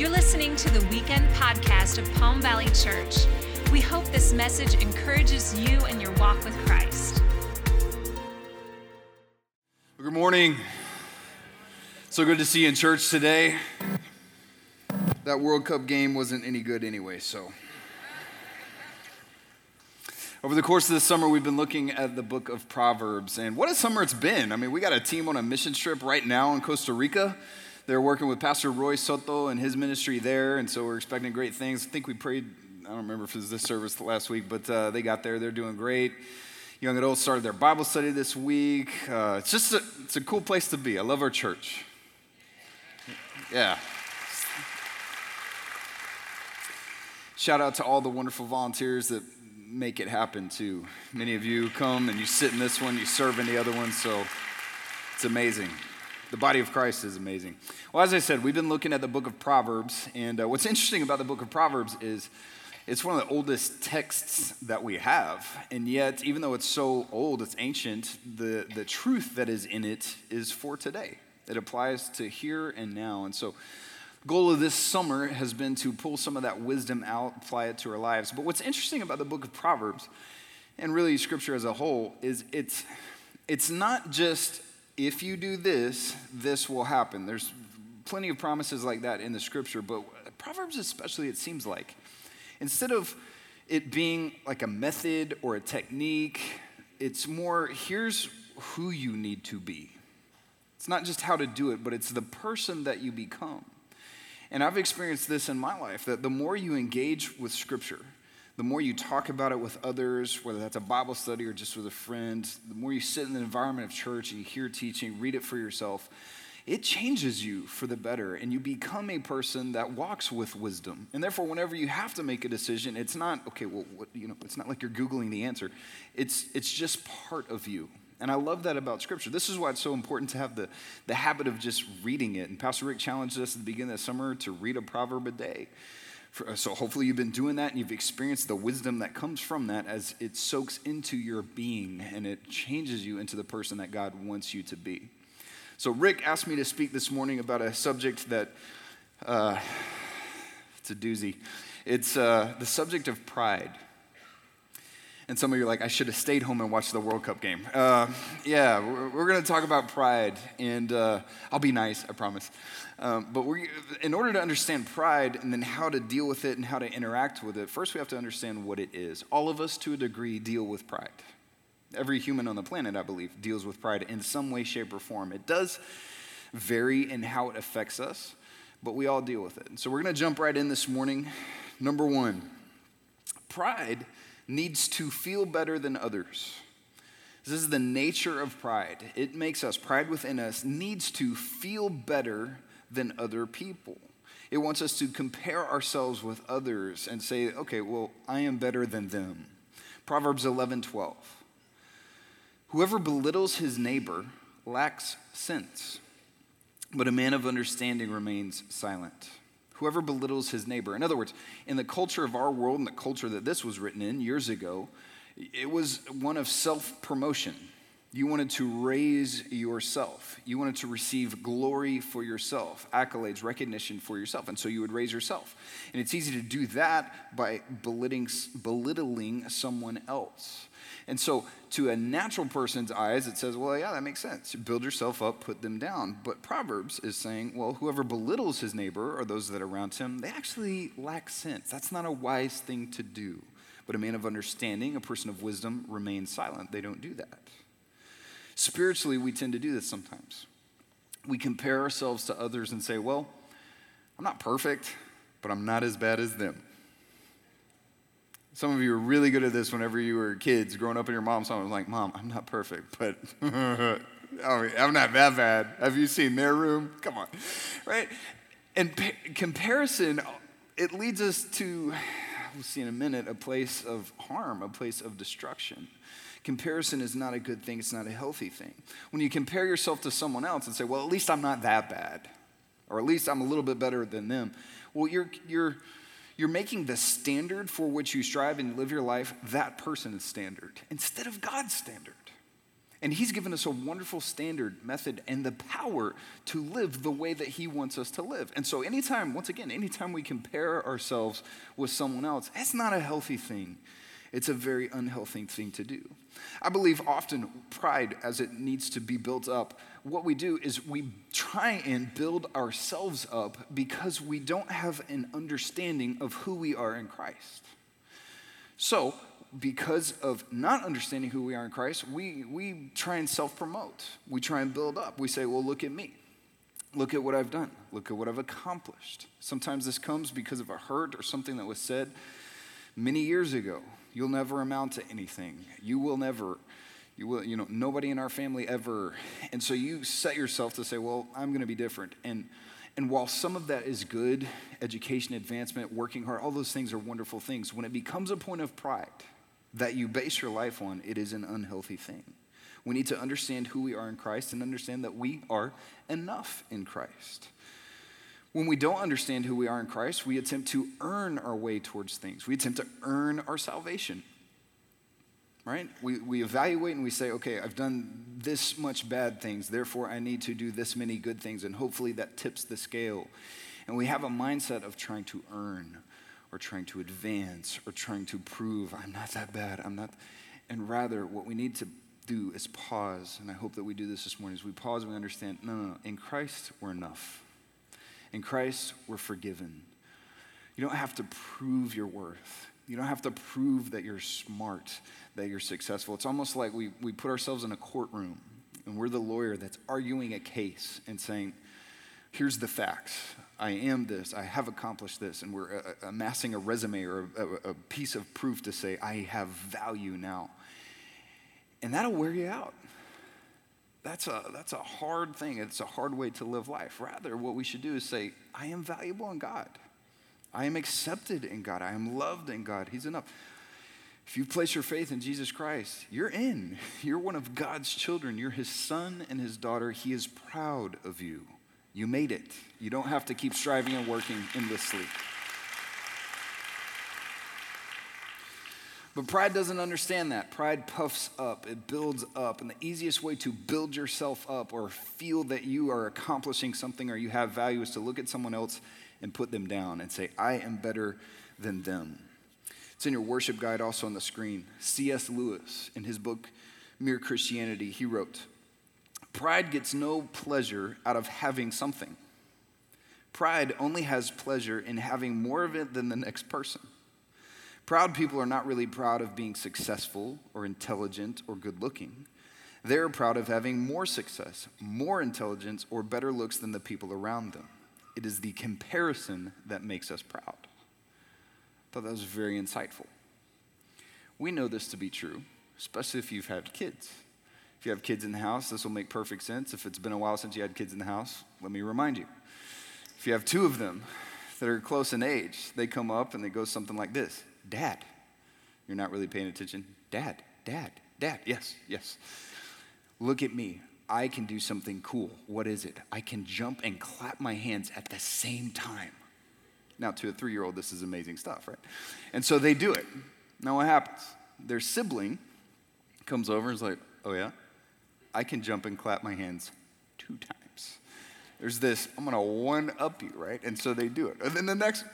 You're listening to the weekend podcast of Palm Valley Church. We hope this message encourages you in your walk with Christ. Good morning. So good to see you in church today. That World Cup game wasn't any good anyway, so. Over the course of the summer, we've been looking at the book of Proverbs, and what a summer it's been. I mean, we got a team on a mission trip right now in Costa Rica. They're working with Pastor Roy Soto and his ministry there, and so we're expecting great things. I think we prayed, I don't remember if it was this service last week, but they got there. They're doing great. Young adults started their Bible study this week. It's a cool place to be. I love our church. Yeah. Shout out to all the wonderful volunteers that make it happen too. Many of you come and you sit in this one, you serve in the other one, so it's amazing. The body of Christ is amazing. Well, as I said, we've been looking at the book of Proverbs, and what's interesting about the book of Proverbs is it's one of the oldest texts that we have, and yet, even though it's so old, it's ancient, the truth that is in it is for today. It applies to here and now, and so the goal of this summer has been to pull some of that wisdom out, apply it to our lives. But what's interesting about the book of Proverbs, and really Scripture as a whole, is it's not just if you do this, this will happen. There's plenty of promises like that in the Scripture, but Proverbs especially, it seems like, instead of it being like a method or a technique, it's more, here's who you need to be. It's not just how to do it, but it's the person that you become. And I've experienced this in my life, that the more you engage with Scripture, the more you talk about it with others, whether that's a Bible study or just with a friend, the more you sit in the environment of church and you hear teaching, read it for yourself, it changes you for the better, and you become a person that walks with wisdom. And therefore, whenever you have to make a decision, it's not, okay, well, it's not like you're Googling the answer. It's just part of you. And I love that about Scripture. This is why it's so important to have the habit of just reading it. And Pastor Rick challenged us at the beginning of the summer to read a proverb a day. So hopefully you've been doing that and you've experienced the wisdom that comes from that as it soaks into your being and it changes you into the person that God wants you to be. So Rick asked me to speak this morning about a subject that, it's a doozy. It's the subject of pride. And some of you are like, I should have stayed home and watched the World Cup game. We're going to talk about pride, and I'll be nice, I promise. But in order to understand pride and then how to deal with it and how to interact with it, first we have to understand what it is. All of us, to a degree, deal with pride. Every human on the planet, I believe, deals with pride in some way, shape, or form. It does vary in how it affects us, but we all deal with it. And so we're going to jump right in this morning. Number one, pride needs to feel better than others. This is the nature of pride. It makes us, pride within us, needs to feel better than other people. It wants us to compare ourselves with others and say, okay, well, I am better than them. Proverbs 11:12. Whoever belittles his neighbor lacks sense, but a man of understanding remains silent. Whoever belittles his neighbor. In other words, in the culture of our world and the culture that this was written in years ago, it was one of self-promotion. You wanted to raise yourself. You wanted to receive glory for yourself, accolades, recognition for yourself. And so you would raise yourself. And it's easy to do that by belittling someone else. And so to a natural person's eyes, it says, well, yeah, that makes sense. Build yourself up, put them down. But Proverbs is saying, well, whoever belittles his neighbor or those that are around him, they actually lack sense. That's not a wise thing to do. But a man of understanding, a person of wisdom, remains silent. They don't do that. Spiritually, we tend to do this sometimes. We compare ourselves to others and say, well, I'm not perfect, but I'm not as bad as them. Some of you are really good at this whenever you were kids, growing up in your mom's home. I was like, Mom, I'm not perfect, but I'm not that bad. Have you seen their room? Come on, right? And comparison, it leads us to, we'll see in a minute, a place of harm, a place of destruction. Comparison is not a good thing. It's not a healthy thing. When you compare yourself to someone else and say, well, at least I'm not that bad, or at least I'm a little bit better than them, well, you're making the standard for which you strive and live your life, that person's standard, instead of God's standard. And he's given us a wonderful standard, method, and the power to live the way that he wants us to live. And so anytime we compare ourselves with someone else, that's not a healthy thing. It's a very unhealthy thing to do. I believe often pride, as it needs to be built up, what we do is we try and build ourselves up because we don't have an understanding of who we are in Christ. So, because of not understanding who we are in Christ, we try and self-promote. We try and build up. We say, well, look at me. Look at what I've done. Look at what I've accomplished. Sometimes this comes because of a hurt or something that was said many years ago. You'll never amount to anything. Nobody in our family ever. And so you set yourself to say, well, I'm going to be different. And while some of that is good, education, advancement, working hard, all those things are wonderful things. When it becomes a point of pride that you base your life on, it is an unhealthy thing. We need to understand who we are in Christ and understand that we are enough in Christ. When we don't understand who we are in Christ, we attempt to earn our way towards things. We attempt to earn our salvation, right? We evaluate and we say, okay, I've done this much bad things, therefore I need to do this many good things, and hopefully that tips the scale. And we have a mindset of trying to earn or trying to advance or trying to prove I'm not that bad, and rather what we need to do is pause, and I hope that we do this morning, is we pause and we understand, no, in Christ we're enough. In Christ we're forgiven. You don't have to prove your worth. You don't have to prove that you're smart, that you're successful. It's almost like we put ourselves in a courtroom and we're the lawyer that's arguing a case and saying, here's the facts. I am this, I have accomplished this, and we're amassing a resume or a piece of proof to say, I have value now. And that'll wear you out. That's a hard thing. It's a hard way to live life. Rather, what we should do is say, I am valuable in God. I am accepted in God. I am loved in God. He's enough. If you place your faith in Jesus Christ, you're in. You're one of God's children. You're his son and his daughter. He is proud of you. You made it. You don't have to keep striving and working endlessly. But pride doesn't understand that. Pride puffs up. It builds up. And the easiest way to build yourself up or feel that you are accomplishing something or you have value is to look at someone else and put them down and say, I am better than them. It's in your worship guide also on the screen. C.S. Lewis, in his book, Mere Christianity, he wrote, pride gets no pleasure out of having something. Pride only has pleasure in having more of it than the next person. Proud people are not really proud of being successful or intelligent or good looking. They're proud of having more success, more intelligence, or better looks than the people around them. It is the comparison that makes us proud. I thought that was very insightful. We know this to be true, especially if you've had kids. If you have kids in the house, this will make perfect sense. If it's been a while since you had kids in the house, let me remind you. If you have two of them that are close in age, they come up and they go something like this. Dad. You're not really paying attention. Dad. Yes. Look at me. I can do something cool. What is it? I can jump and clap my hands at the same time. Now, to a 3-year-old, this is amazing stuff, right? And so they do it. Now, what happens? Their sibling comes over and is like, oh, yeah? I can jump and clap my hands 2 times. There's this, I'm going to one-up you, right? And so they do it. And then the next,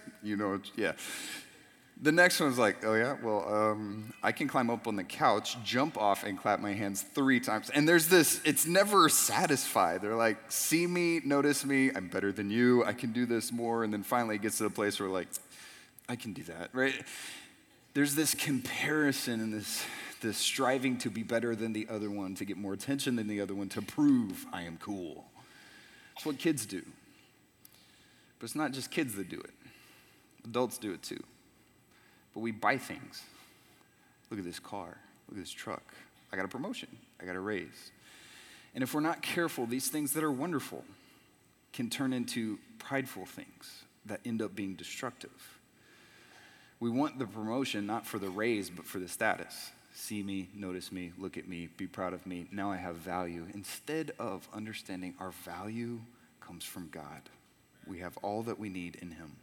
The next one's like, oh yeah, well, I can climb up on the couch, jump off, and clap my hands 3 times. And there's this, it's never satisfied. They're like, see me, notice me, I'm better than you, I can do this more. And then finally it gets to the place where like, I can do that, right? There's this comparison and this striving to be better than the other one, to get more attention than the other one, to prove I am cool. It's what kids do. But it's not just kids that do it. Adults do it too. But we buy things. Look at this car. Look at this truck. I got a promotion. I got a raise. And if we're not careful, these things that are wonderful can turn into prideful things that end up being destructive. We want the promotion not for the raise, but for the status. See me, notice me, look at me, be proud of me. Now I have value. Instead of understanding our value comes from God. We have all that we need in him.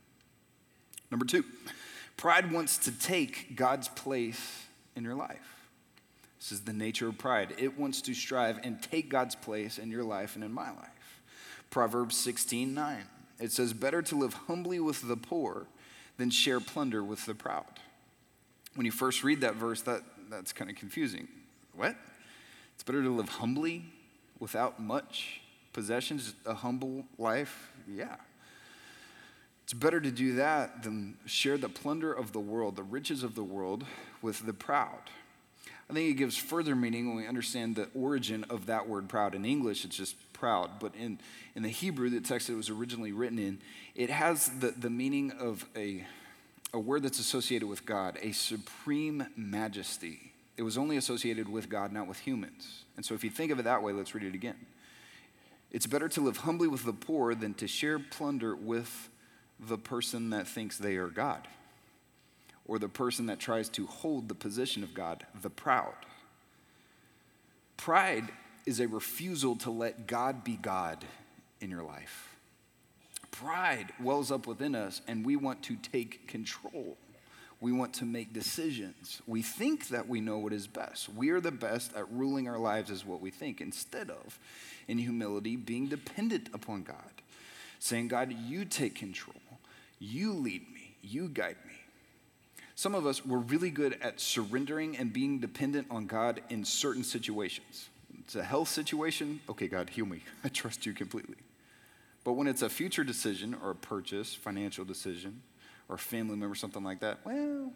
Number 2. Pride wants to take God's place in your life. This is the nature of pride. It wants to strive and take God's place in your life and in my life. Proverbs 16:9. It says, better to live humbly with the poor than share plunder with the proud. When you first read that verse, that's kind of confusing. What? It's better to live humbly without much possessions, a humble life? Yeah. It's better to do that than share the plunder of the world, the riches of the world, with the proud. I think it gives further meaning when we understand the origin of that word proud. In English, it's just proud, but in the Hebrew, the text that it was originally written in, it has the meaning of a word that's associated with God, a supreme majesty. It was only associated with God, not with humans. And so if you think of it that way, let's read it again. It's better to live humbly with the poor than to share plunder with the person that thinks they are God, or the person that tries to hold the position of God, the proud. Pride is a refusal to let God be God in your life. Pride wells up within us, and we want to take control. We want to make decisions. We think that we know what is best. We are the best at ruling our lives is what we think, instead of, in humility, being dependent upon God. Saying, God, you take control. You lead me. You guide me. Some of us, we're really good at surrendering and being dependent on God in certain situations. It's a health situation. Okay, God, heal me. I trust you completely. But when it's a future decision or a purchase, financial decision, or a family member, something like that, well,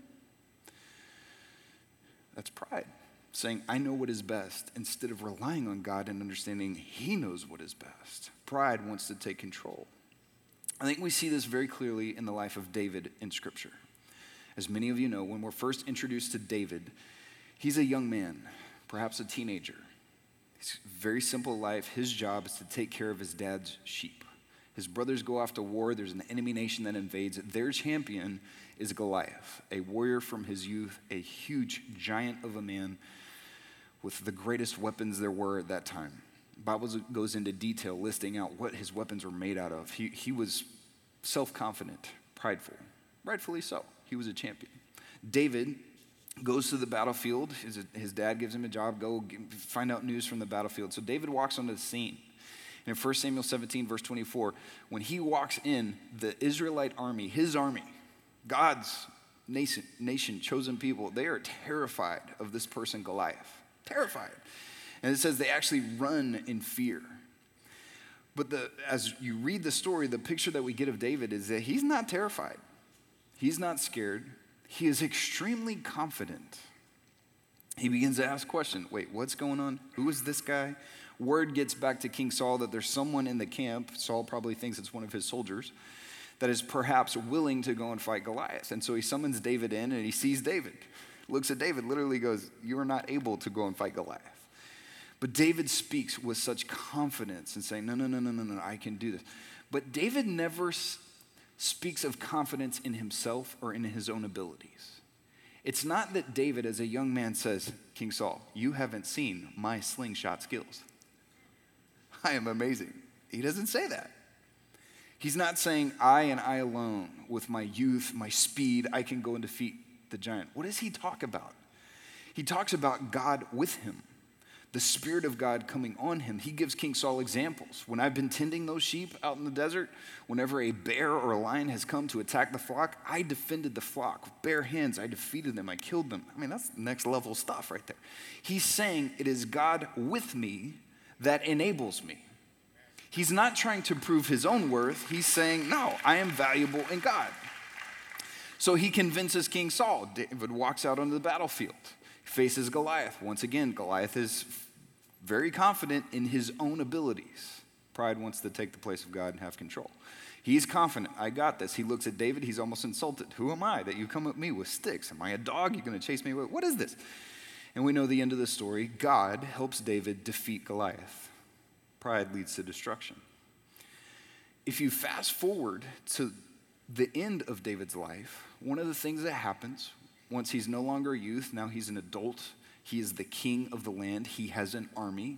that's pride. Saying, I know what is best, instead of relying on God and understanding he knows what is best. Pride wants to take control. I think we see this very clearly in the life of David in Scripture. As many of you know, when we're first introduced to David, he's a young man, perhaps a teenager. His very simple life, his job is to take care of his dad's sheep. His brothers go off to war. There's an enemy nation that invades. Their champion is Goliath, a warrior from his youth, a huge giant of a man with the greatest weapons there were at that time. The Bible goes into detail listing out what his weapons were made out of. He was self-confident, prideful, rightfully so. He was a champion. David goes to the battlefield. His dad gives him a job, go find out news from the battlefield. So David walks onto the scene. And in 1 Samuel 17, verse 24, when he walks in, the Israelite army, his army, God's nation, chosen people, they are terrified of this person, Goliath. Terrified. And it says they actually run in fear. But as you read the story, the picture that we get of David is that he's not terrified. He's not scared. He is extremely confident. He begins to ask questions. Wait, what's going on? Who is this guy? Word gets back to King Saul that there's someone in the camp. Saul probably thinks it's one of his soldiers that is perhaps willing to go and fight Goliath. And so he summons David in, and he sees David. Looks at David, literally goes, you are not able to go and fight Goliath. But David speaks with such confidence and saying, no, I can do this. But David never speaks of confidence in himself or in his own abilities. It's not that David, as a young man, says, King Saul, you haven't seen my slingshot skills. I am amazing. He doesn't say that. He's not saying, I and I alone, with my youth, my speed, I can go and defeat the giant. What does he talk about? He talks about God with him, the Spirit of God coming on him. He gives King Saul examples. When I've been tending those sheep out in the desert, whenever a bear or a lion has come to attack the flock, I defended the flock. With bare hands, I defeated them. I killed them. I mean, that's next level stuff right there. He's saying it is God with me that enables me. He's not trying to prove his own worth. He's saying, no, I am valuable in God. So he convinces King Saul. David walks out onto the battlefield. Faces Goliath. Once again, Goliath is very confident in his own abilities. Pride wants to take the place of God and have control. He's confident. I got this. He looks at David. He's almost insulted. Who am I that you come at me with sticks? Am I a dog? You're going to chase me? What is this? And we know the end of the story. God helps David defeat Goliath. Pride leads to destruction. If you fast forward to the end of David's life, one of the things that happens once he's no longer a youth, now he's an adult, he is the king of the land, he has an army.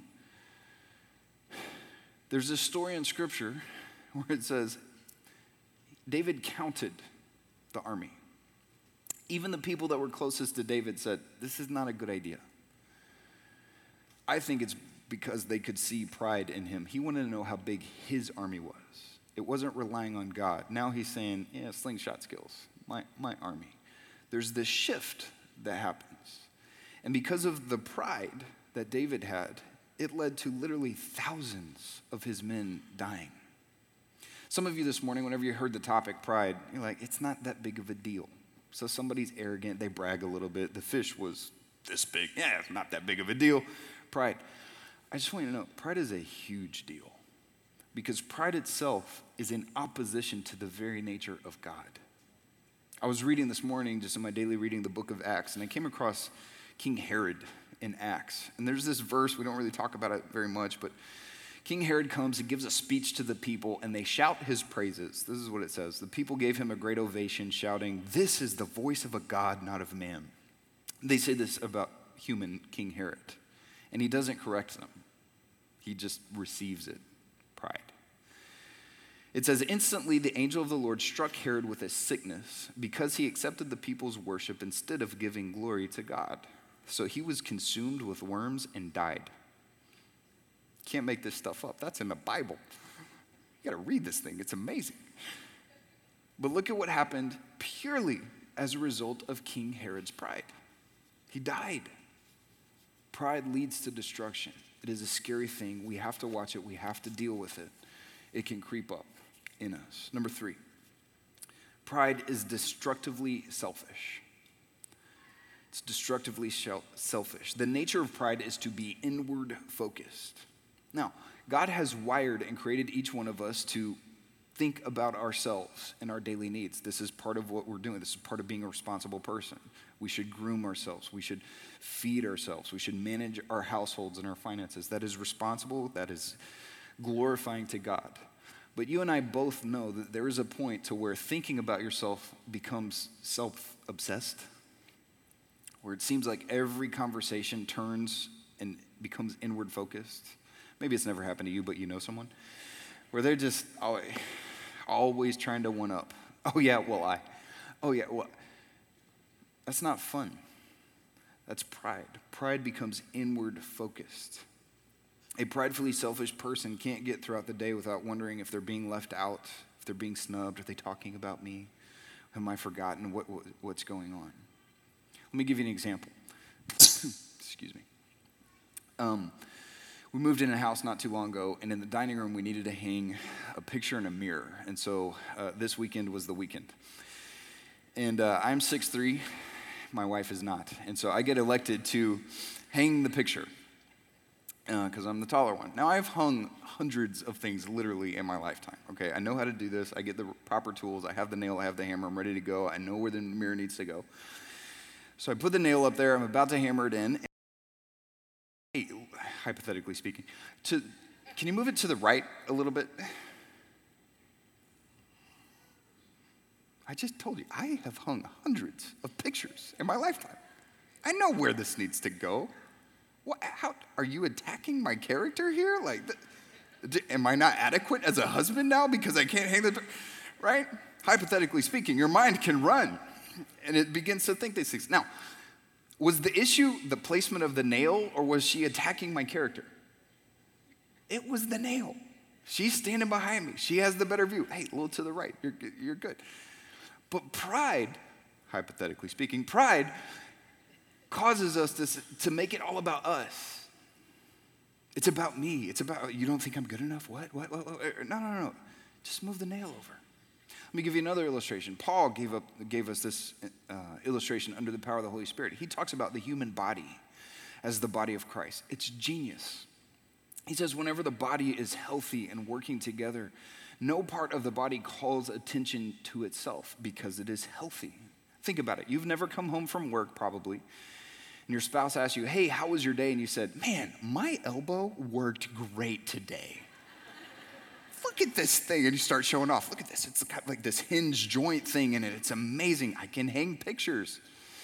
There's a story in Scripture where it says, David counted the army. Even the people that were closest to David said, this is not a good idea. I think it's because they could see pride in him. He wanted to know how big his army was. It wasn't relying on God. Now he's saying, yeah, slingshot skills, my army. There's this shift that happens. And because of the pride that David had, it led to literally thousands of his men dying. Some of you this morning, whenever you heard the topic pride, you're like, it's not that big of a deal. So somebody's arrogant, they brag a little bit. The fish was this big. Yeah, it's not that big of a deal. Pride. I just want you to know, pride is a huge deal because pride itself is in opposition to the very nature of God. I was reading this morning, just in my daily reading, the book of Acts, and I came across King Herod in Acts. And there's this verse, we don't really talk about it very much, but King Herod comes and gives a speech to the people, and they shout his praises. This is what it says. The people gave him a great ovation, shouting, "This is the voice of a God, not of man." They say this about human King Herod, and he doesn't correct them. He just receives it, pride. It says, instantly the angel of the Lord struck Herod with a sickness because he accepted the people's worship instead of giving glory to God. So he was consumed with worms and died. Can't make this stuff up. That's in the Bible. You got to read this thing. It's amazing. But look at what happened purely as a result of King Herod's pride. He died. Pride leads to destruction. It is a scary thing. We have to watch it. We have to deal with it. It can creep up in us. Number 3, pride is destructively selfish. It's destructively selfish. The nature of pride is to be inward focused. Now, God has wired and created each one of us to think about ourselves and our daily needs. This is part of what we're doing. This is part of being a responsible person. We should groom ourselves. We should feed ourselves. We should manage our households and our finances. That is responsible. That is glorifying to God. But you and I both know that there is a point to where thinking about yourself becomes self-obsessed, where it seems like every conversation turns and becomes inward focused. Maybe it's never happened to you, but you know someone where they're just always trying to one up. Oh yeah, well. That's not fun. That's pride. Pride becomes inward focused. A pridefully selfish person can't get throughout the day without wondering if they're being left out, if they're being snubbed, are they talking about me? Am I forgotten? What's going on? Let me give you an example. Excuse me. We moved in a house not too long ago, and in the dining room, we needed to hang a picture and a mirror. And so this weekend was the weekend. And I'm 6'3", my wife is not. And so I get elected to hang the picture because I'm the taller one. Now, I've hung hundreds of things literally in my lifetime, okay? I know how to do this. I get the proper tools. I have the nail. I have the hammer. I'm ready to go. I know where the mirror needs to go. So I put the nail up there. I'm about to hammer it in. Hey, hypothetically speaking, can you move it to the right a little bit? I just told you, I have hung hundreds of pictures in my lifetime. I know where this needs to go. How are you attacking my character here? Like, am I not adequate as a husband now because I can't hang the, right? Hypothetically speaking, your mind can run, and it begins to think these things. Now, was the issue the placement of the nail, or was she attacking my character? It was the nail. She's standing behind me. She has the better view. Hey, a little to the right. You're good. But pride, hypothetically speaking, pride causes us to make it all about us. It's about me. It's about, you don't think I'm good enough? What? No. Just move the nail over. Let me give you another illustration. Paul gave us this illustration under the power of the Holy Spirit. He talks about the human body as the body of Christ. It's genius. He says whenever the body is healthy and working together, no part of the body calls attention to itself because it is healthy. Think about it. You've never come home from work probably, and your spouse asks you, hey, how was your day? And you said, man, my elbow worked great today. Look at this thing. And you start showing off. Look at this. It's got like this hinge joint thing in it. It's amazing. I can hang pictures.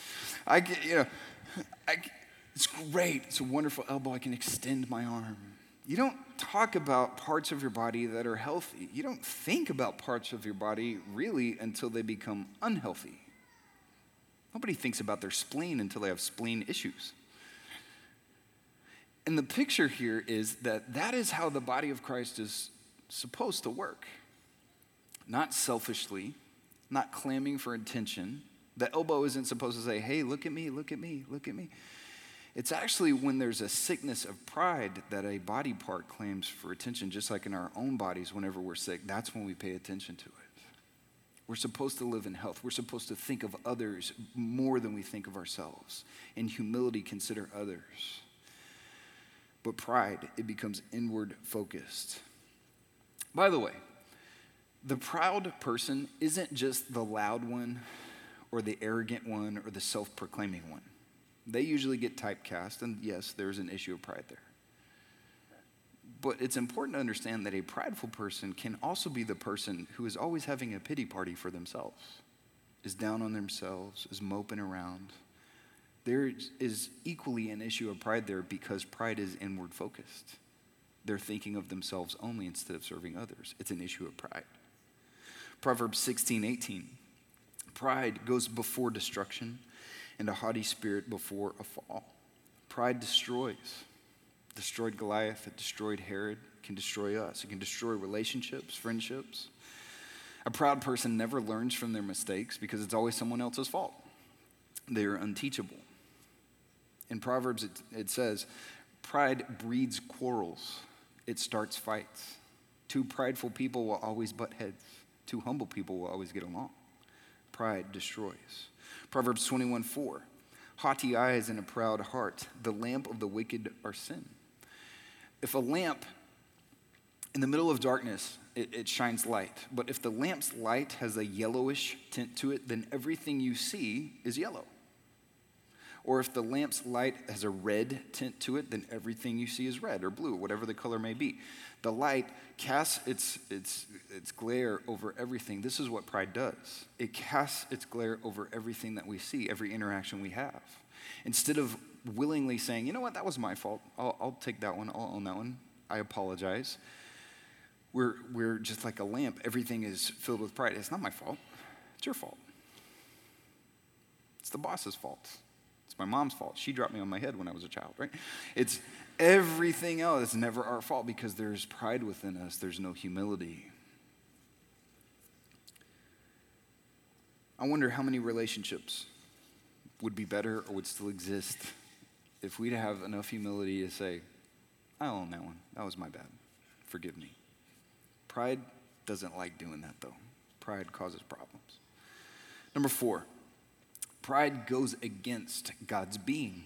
It's great. It's a wonderful elbow. I can extend my arm. You don't talk about parts of your body that are healthy. You don't think about parts of your body really until they become unhealthy. Nobody thinks about their spleen until they have spleen issues. And the picture here is that is how the body of Christ is supposed to work. Not selfishly, not clamming for attention. The elbow isn't supposed to say, hey, look at me, look at me, look at me. It's actually when there's a sickness of pride that a body part claims for attention, just like in our own bodies whenever we're sick. That's when we pay attention to it. We're supposed to live in health. We're supposed to think of others more than we think of ourselves. In humility, consider others. But pride, it becomes inward focused. By the way, the proud person isn't just the loud one or the arrogant one or the self-proclaiming one. They usually get typecast, and yes, there's an issue of pride there. But it's important to understand that a prideful person can also be the person who is always having a pity party for themselves, is down on themselves, is moping around. There is equally an issue of pride there because pride is inward focused. They're thinking of themselves only instead of serving others. It's an issue of pride. Proverbs 16:18. Pride goes before destruction, and a haughty spirit before a fall. Pride destroys. Destroyed Goliath, it destroyed Herod, it can destroy us. It can destroy relationships, friendships. A proud person never learns from their mistakes because it's always someone else's fault. They are unteachable. In Proverbs, it says, pride breeds quarrels. It starts fights. Two prideful people will always butt heads. Two humble people will always get along. Pride destroys. Proverbs 21:4, haughty eyes and a proud heart, the lamp of the wicked are sin. If a lamp in the middle of darkness, it shines light. But if the lamp's light has a yellowish tint to it, then everything you see is yellow. Or if the lamp's light has a red tint to it, then everything you see is red or blue, whatever the color may be. The light casts its glare over everything. This is what pride does. It casts its glare over everything that we see, every interaction we have. Instead of willingly saying, you know what, that was my fault. I'll take that one. I'll own that one. I apologize. We're just like a lamp. Everything is filled with pride. It's not my fault. It's your fault. It's the boss's fault. It's my mom's fault. She dropped me on my head when I was a child, right? It's everything else. It's never our fault because there's pride within us. There's no humility. I wonder how many relationships would be better or would still exist if we'd have enough humility to say, I own that one. That was my bad. Forgive me. Pride doesn't like doing that, though. Pride causes problems. Number 4. Pride goes against God's being.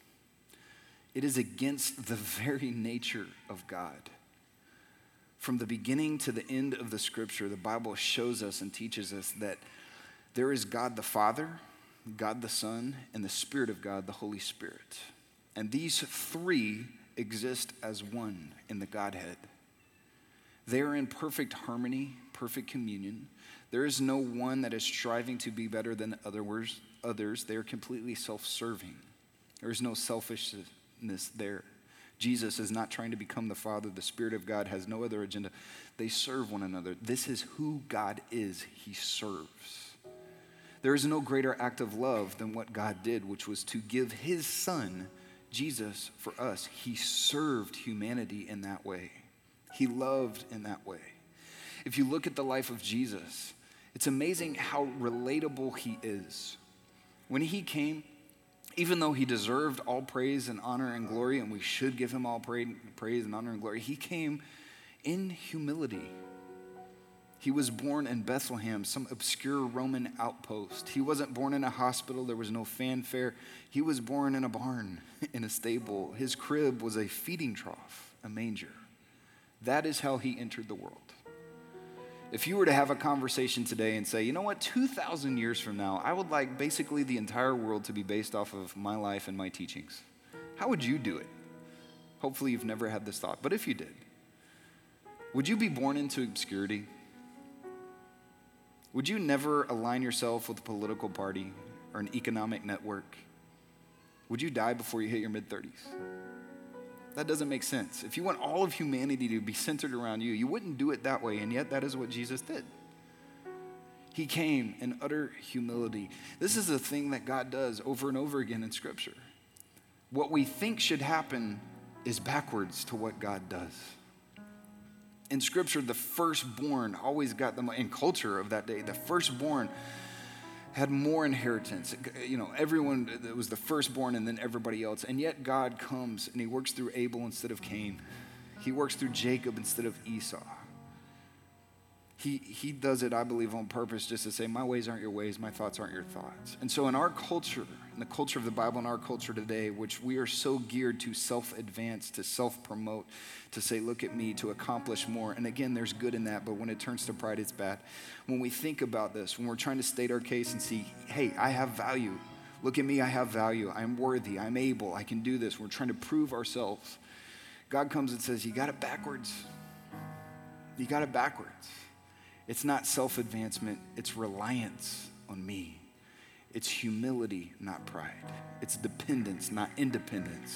It is against the very nature of God. From the beginning to the end of the scripture, the Bible shows us and teaches us that there is God the Father, God the Son, and the Spirit of God, the Holy Spirit. And these three exist as one in the Godhead. They are in perfect harmony, perfect communion. There is no one that is striving to be better than others. They are completely self-serving. There is no selfishness there. Jesus is not trying to become the Father. The Spirit of God has no other agenda. They serve one another. This is who God is. He serves. There is no greater act of love than what God did, which was to give his Son, Jesus, for us. He served humanity in that way. He loved in that way. If you look at the life of Jesus, it's amazing how relatable he is. When he came, even though he deserved all praise and honor and glory, and we should give him all praise and honor and glory, he came in humility. He was born in Bethlehem, some obscure Roman outpost. He wasn't born in a hospital. There was no fanfare. He was born in a barn, in a stable. His crib was a feeding trough, a manger. That is how he entered the world. If you were to have a conversation today and say, you know what, 2,000 years from now, I would like basically the entire world to be based off of my life and my teachings, how would you do it? Hopefully you've never had this thought, but if you did, would you be born into obscurity? Would you never align yourself with a political party or an economic network? Would you die before you hit your mid-30s? That doesn't make sense. If you want all of humanity to be centered around you, you wouldn't do it that way, and yet that is what Jesus did. He came in utter humility. This is a thing that God does over and over again in Scripture. What we think should happen is backwards to what God does. In Scripture, the firstborn always got the, in culture of that day, the firstborn had more inheritance. You know, everyone that was the firstborn and then everybody else. And yet God comes and he works through Abel instead of Cain. He works through Jacob instead of Esau. He does it, I believe, on purpose just to say, my ways aren't your ways, my thoughts aren't your thoughts. And so in our culture, in the culture of the Bible, in our culture today, which we are so geared to self-advance, to self-promote, to say, look at me, to accomplish more. And again, there's good in that, but when it turns to pride, it's bad. When we think about this, when we're trying to state our case and see, hey, I have value. Look at me, I have value. I'm worthy, I'm able, I can do this. We're trying to prove ourselves. God comes and says, you got it backwards. You got it backwards. It's not self-advancement, it's reliance on me. It's humility, not pride. It's dependence, not independence.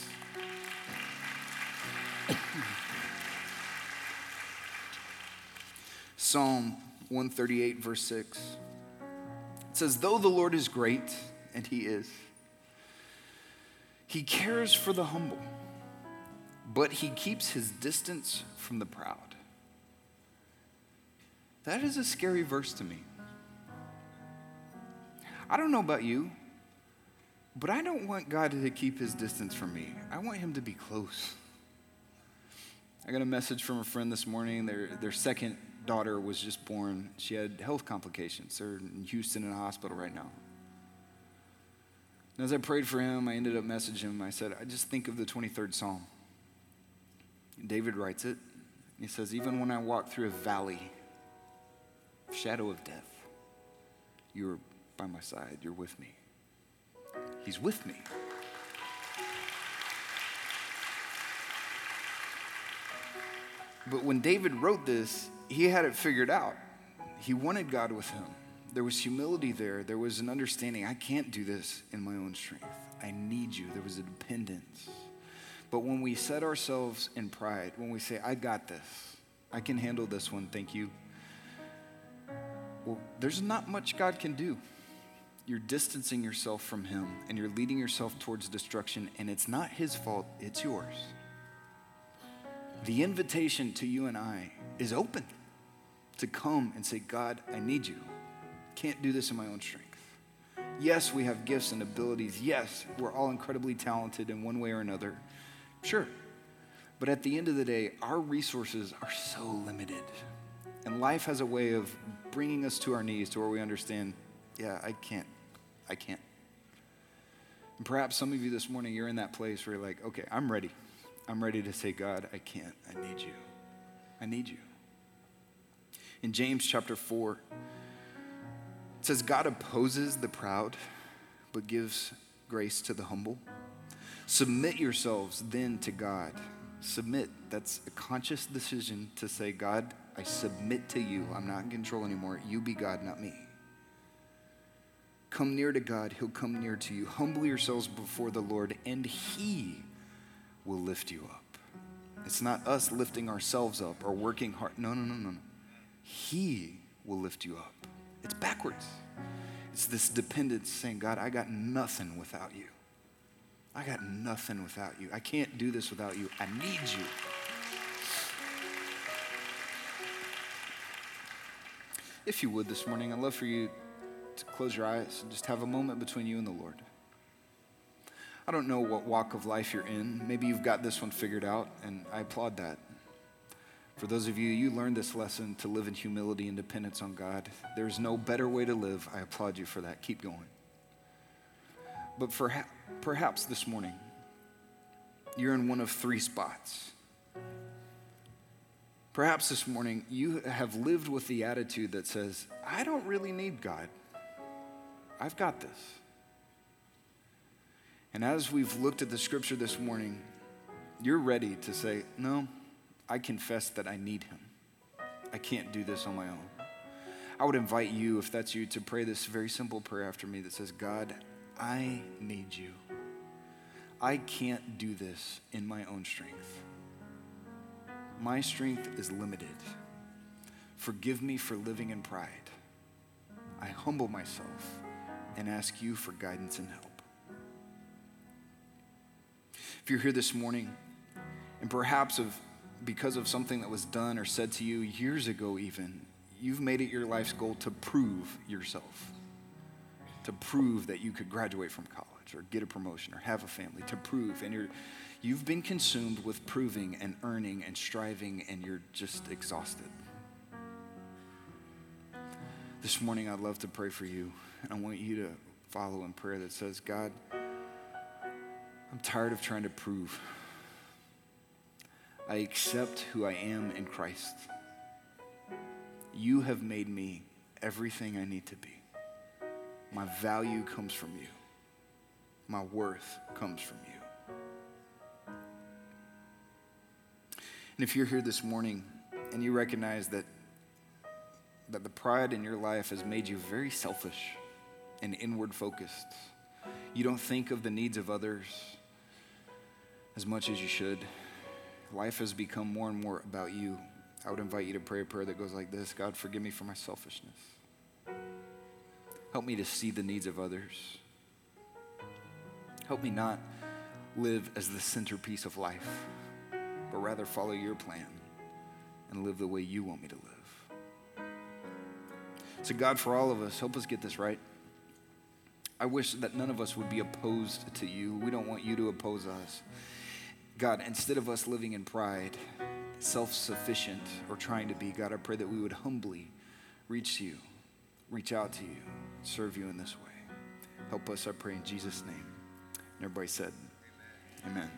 Psalm 138, verse 6. It says, though the Lord is great, and he is, he cares for the humble, but he keeps his distance from the proud. That is a scary verse to me. I don't know about you, but I don't want God to keep his distance from me. I want him to be close. I got a message from a friend this morning. Their second daughter was just born. She had health complications. They're in Houston in a hospital right now. And as I prayed for him, I ended up messaging him. I said, I just think of the 23rd Psalm. David writes it. He says, even when I walk through a valley, shadow of death, you're by my side, you're with me. He's with me. But when David wrote this, he had it figured out. He wanted God with him. There was humility there. There was an understanding, I can't do this in my own strength. I need you. There was a dependence. But when we set ourselves in pride, when we say, I got this, I can handle this one, thank you. Well, there's not much God can do. You're distancing yourself from him and you're leading yourself towards destruction, and it's not his fault, it's yours. The invitation to you and I is open to come and say, God, I need you. Can't do this in my own strength. Yes, we have gifts and abilities. Yes, we're all incredibly talented in one way or another. Sure. But at the end of the day, our resources are so limited. And life has a way of bringing us to our knees to where we understand, yeah, I can't. And perhaps some of you this morning, you're in that place where you're like, okay, I'm ready. I'm ready to say, God, I can't. I need you. I need you. In James chapter 4, it says, God opposes the proud, but gives grace to the humble. Submit yourselves then to God. Submit, that's a conscious decision to say, God, I submit to you. I'm not in control anymore. You be God, not me. Come near to God. He'll come near to you. Humble yourselves before the Lord, and he will lift you up. It's not us lifting ourselves up or working hard. No. He will lift you up. It's backwards. It's this dependence saying, God, I got nothing without you. I got nothing without you. I can't do this without you. I need you. If you would this morning, I'd love for you to close your eyes and just have a moment between you and the Lord. I don't know what walk of life you're in. Maybe you've got this one figured out, and I applaud that. For those of you, you learned this lesson to live in humility and dependence on God. There's no better way to live. I applaud you for that. Keep going. But perhaps this morning, you're in one of three spots. Perhaps this morning, you have lived with the attitude that says, I don't really need God. I've got this. And as we've looked at the scripture this morning, you're ready to say, no, I confess that I need him. I can't do this on my own. I would invite you, if that's you, to pray this very simple prayer after me that says, God, I need you. I can't do this in my own strength. My strength is limited. Forgive me for living in pride. I humble myself and ask you for guidance and help. If you're here this morning And perhaps because of something that was done or said to you years ago even, you've made it your life's goal to prove yourself, to prove that you could graduate from college or get a promotion or have a family, to prove. And you've been consumed with proving and earning and striving, and you're just exhausted. This morning, I'd love to pray for you, and I want you to follow in prayer that says, God, I'm tired of trying to prove. I accept who I am in Christ. You have made me everything I need to be. My value comes from you. My worth comes from you. And if you're here this morning and you recognize that the pride in your life has made you very selfish and inward focused, you don't think of the needs of others as much as you should. Life has become more and more about you. I would invite you to pray a prayer that goes like this: God, forgive me for my selfishness. Help me to see the needs of others. Help me not live as the centerpiece of life, but rather follow your plan and live the way you want me to live. So God, for all of us, help us get this right. I wish that none of us would be opposed to you. We don't want you to oppose us. God, instead of us living in pride, self-sufficient, or trying to be, God, I pray that we would humbly reach you, reach out to you, serve you in this way. Help us, I pray, in Jesus' name. And everybody said, amen.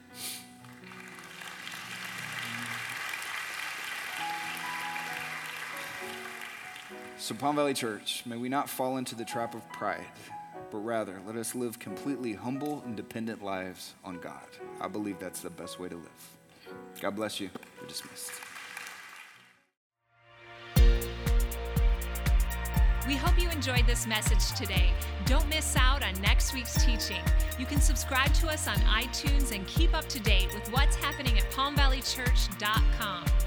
So Palm Valley Church, may we not fall into the trap of pride, but rather let us live completely humble and dependent lives on God. I believe that's the best way to live. God bless you. You're dismissed. We hope you enjoyed this message today. Don't miss out on next week's teaching. You can subscribe to us on iTunes and keep up to date with what's happening at palmvalleychurch.com.